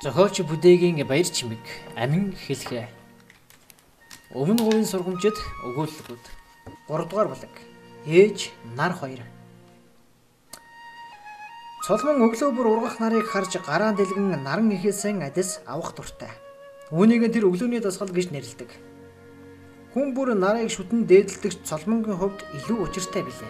Зохиолч Бүдээгийн баяр чимэг амин хэлхээ. Өмнө говийн сургамжид өгүүлэлгүүд. 3 дугаар бүлэг. Ээж нар хоёр. Цолмон өглөө бүр ургах нарыг харж гараан дэлгэн наран ихээсэн адис авах дуртай. Үүнийг тэр өглөөний дасгал гэж нэрлэдэг. Хүн бүр нарыг шүтэн дээдэлдэгч цолмонгийн хувьд илүү учиртай билээ.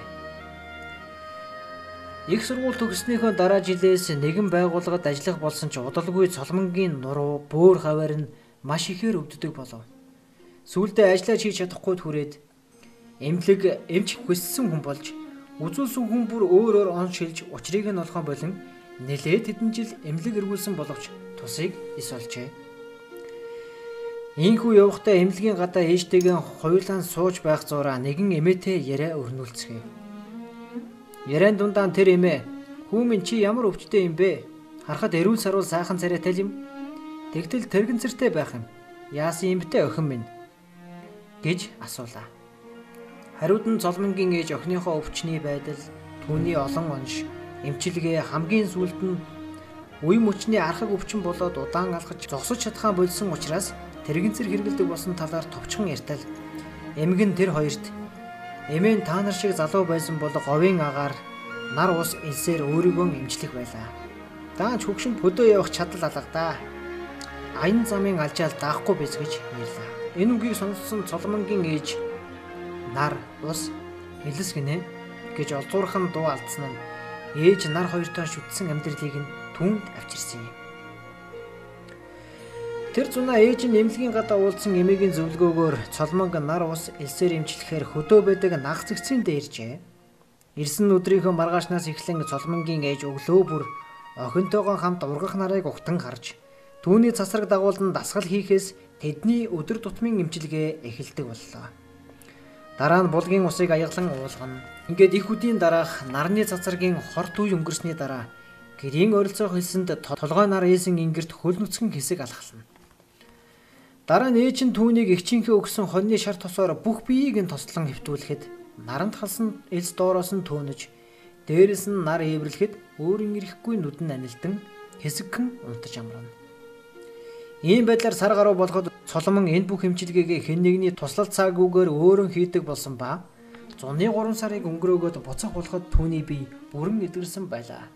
Их сургууль төгссөнийхөө дараа жилээс нэгэн байгууллагад ажиллах болсон ч удалгүй цолмонгийн нуруу бөөр хаваар нь маш ихээр өвддөг болов. Сүүлдээ ажиллаж хийж чадахгүй түрээд эмнэлэг эмч хүссэн хүн болж үзүүлсэн хүн бүр өөрөөр он шилж учрыг нь олхон болон нэлээд хэдэн жил эмнэлэг эргүүлсэн боловч тусыг ис олжээ. Ийхүү явахдаа эмнэлгийн гадаа ээжтэйгээ хоёулаа сууж байх зураа нэгэн эмээтэй яриа өрнүүлцгээв. Яриан дундаа тэр эмээ "Хүү минь чи ямар өвчтэй юм бэ? Харахад эрүүл сарвал сайхан царайтай юм. Тэгтэл тэрэгэнцэртэй байх юм. Яасан юм бэ охин минь?" гэж асуулаа. Хариуд нь цолмонгийн ээж охиныхоо өвчний байдал, түүний олон онш, эмчилгээ хамгийн сүүлд нь үе мөчний архаг өвчин болоод удаан алхаж зогсож чадхаа болсон учраас тэрэгэнцэр хэрэгэлдэг болсон талаар товчхон ярьтал эмгэн тэр хоёрт "Эмээ та нар шиг залуу байсан бол говийн агаар нар ус элсээр өөрийгөө эмчлэх байлаа. Даанч хөгшин хөдөө явах чадал алгадаа. Аян замын алжаал даахгүй биз" гэж ярьлаа. Энэ үгийг сонссон цолмонгийн ээж "Нар ус элс гинэ" гэж олзуурхан дуу алдсан нь ээж нар хоёртой шүтсэн амьдралыг нь түүнд авчирсан юм. Тэр зунаа ээж нь эмнэлгийн гадаа уулзсан эмээгийн зөвлгөөгөөр цолмонг нар ус элсээр эмчлэхээр хөдөө байдаг нах зэгцээндээ иржээ. Ирсэн өдрийнхөө маргаашнаас эхлэн цолмонгийн ээж өглөө бүр охинтойгоо хамт ургах нарыг угтан харж түүний цасраг дагуулан дасгал хийхээс тэдний өдөр тутмын эмчилгээ эхэлдэг боллоо. Дараа нь булгийн усыг аяглан уулгана. Ингээд их үдийн дараах нарны цацрагийн хорт үе өнгөрсний дараа гэрийн ойролцоох хэлсэнд толгой нар ээсэн ингэрт хөл нүцгэн хэсэг алхална. Дараа нь ээж нь түүнийг эгчийнхээ өгсөн хоньны шар тосоор бүх биеийг нь тослон хэвтүүлэхэд наранд халсан элс доороос нь төөнөж дээрэс нь нар эвэрлэхэд өөрийн ирэхгүй нүд нь анилдан хэсэгхэн унтаж амрана. Ийм байдлаар сар гаруй болоход цолмон энэ бүх эмчилгээгээ хэн нэгний туслал цаагүйгээр өөрөө хийдэг болсон ба зуны 3 сарыг өнгөрөөгөөд буцах болоход түүний бие бүрэн эдгэрсэн байлаа.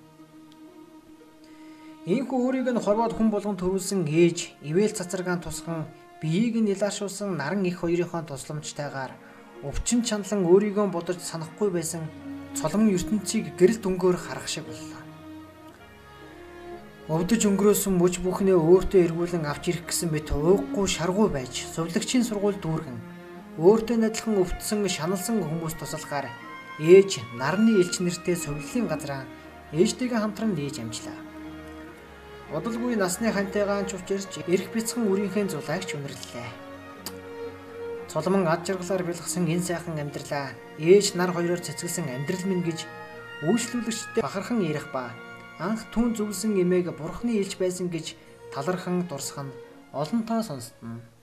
Ийхүү өөрийг нь хорвоод хүн болгон төрүүлсэн ээж ивэл цацрагаан тусган биеийг нь илаашуулсан наран их хоёрынхоо тусламжтайгаар өвчин чанлан өөрийгөө бодож санахгүй байсан цолмон ертөнцийг гэрэл дүнгээр харах шиг боллоо. Өвдөж өнгөрөөсөн мөч бүхнээ өөртөө эргүүлэн авч ирэх гэсэн мэт ууггүй шаргуу байж сувлагчийн сургууль дүүргэн өөртөө адилхан өвдсөн шаналсан хүмүүс туслахаар ээж нарны элч нэртэй сувлалын газраа ээжтэйгээ хамтран нээж амжлаа. Удалгүй насны хантайгаан ч учирч эрх бяцхан үрийнхээ зулаагч үнэрлээ. Цолмон ад жаргалаар бэлгсэн энэ сайхан амьдралаа ээж нар хоёроор цэцгэлсэн амьдрал минь гэж үйлчлүүлэгчтэй бахархан ярих ба анх түн зүгсэн эмээг бурхны илж байсан гэж талархан дурсах нь олонтоо сонстно.